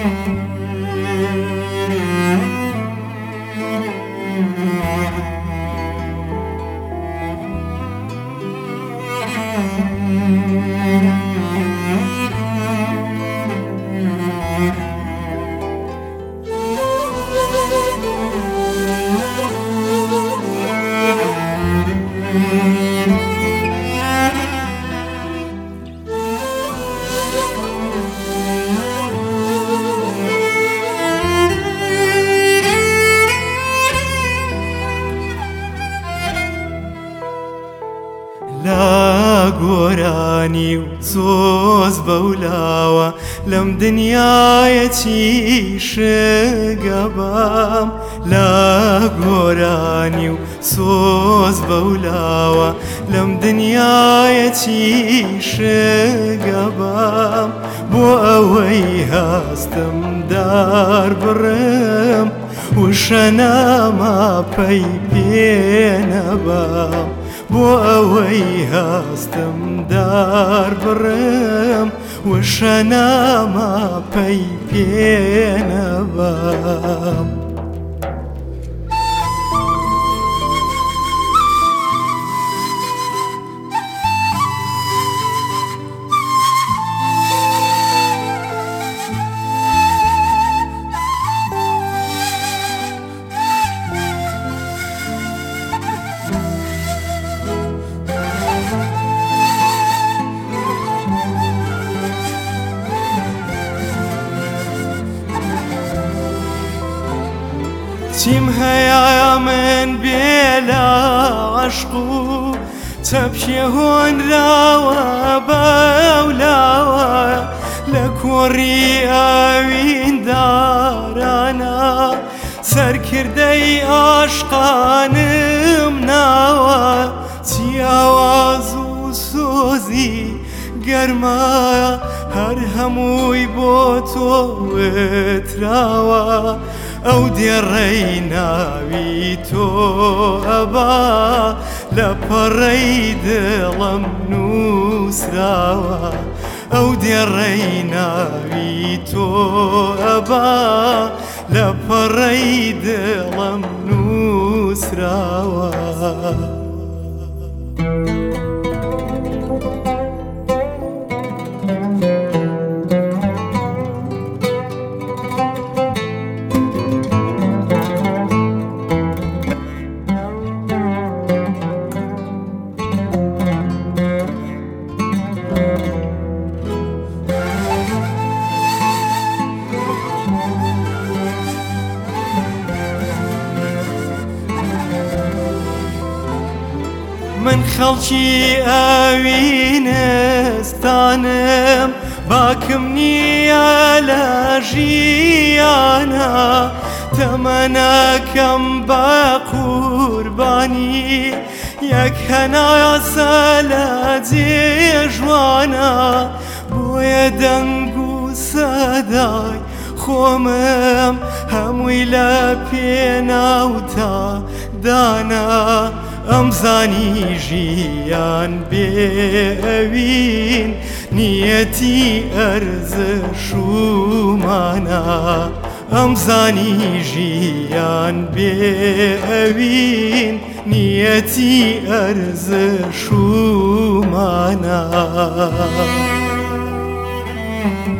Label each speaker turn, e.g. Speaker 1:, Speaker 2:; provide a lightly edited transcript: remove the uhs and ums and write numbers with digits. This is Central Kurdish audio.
Speaker 1: لا گۆرانی و سۆز بەولاوە لەم دنیایەتی شگەبام لا گۆرانی و سۆز بەولاوە لەم دنیایەتی شگەبام بۆ ئەوەی هەستم دار بڕم وشە نامە پەی پێنەبام بۆ ئەوەی هەستم دار بڕم وشە نامە پەی پێنەبام چیم هەیە من بێلا عەشق و چەپشێ هۆنراوە بەولاوە لە کۆڕی ئاویندارانە سەرکردەی عاشقانم ناوە چیاواز و سۆزی گەرمایە هەر هەمووی بۆ تۆ وتراوە ئەو دێڕەی ناوی تۆ ئەبا لە پەڕەی دڵم نووسراوە ئەو دێڕەی ناوی تۆ ئەبا لە پەڕەی دڵم نووسراوە من خەڵکی ئاوینستانم باکم نییە لە ژیانە تەمەنەکەم بە قوربانی یەک هەناسە لە جێژوانە بۆیە دەنگ و سەدای خۆمم هەمووی لە پێناوتە دانا ئەمزانی ژیان بێوین نیەتی ئەرزش و مانە ئەمزانی ژیان بێوین نیەتی ئەرزش و مانە